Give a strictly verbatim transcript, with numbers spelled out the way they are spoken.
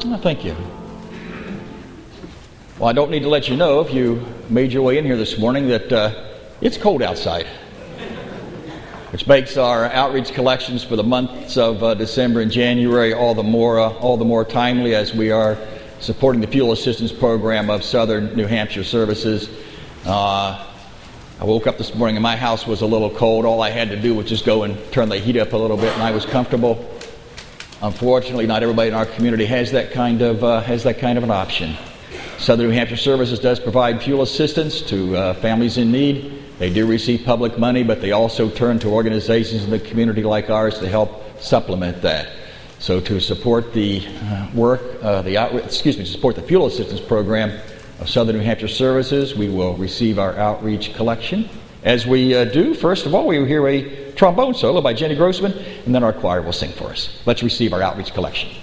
Oh, thank you. Well, I don't need to let you know, if you made your way in here this morning, that uh, it's cold outside, which makes our outreach collections for the months of uh, December and January all the more uh, all the more timely, as we are supporting the fuel assistance program of Southern New Hampshire Services. Uh, I woke up this morning and my house was a little cold. All I had to do was just go and turn the heat up a little bit, and I was comfortable. Unfortunately, not everybody in our community has that kind of uh, has that kind of an option. Southern New Hampshire Services does provide fuel assistance to uh, families in need. They do receive public money, but they also turn to organizations in the community like ours to help supplement that. So, to support the uh, work, uh, the out, excuse me, to support the fuel assistance program of Southern New Hampshire Services, we will receive our outreach collection. As we uh, do, first of all, we will hear a trombone solo by Jenny Grossman, and then our choir will sing for us. Let's receive our outreach collection.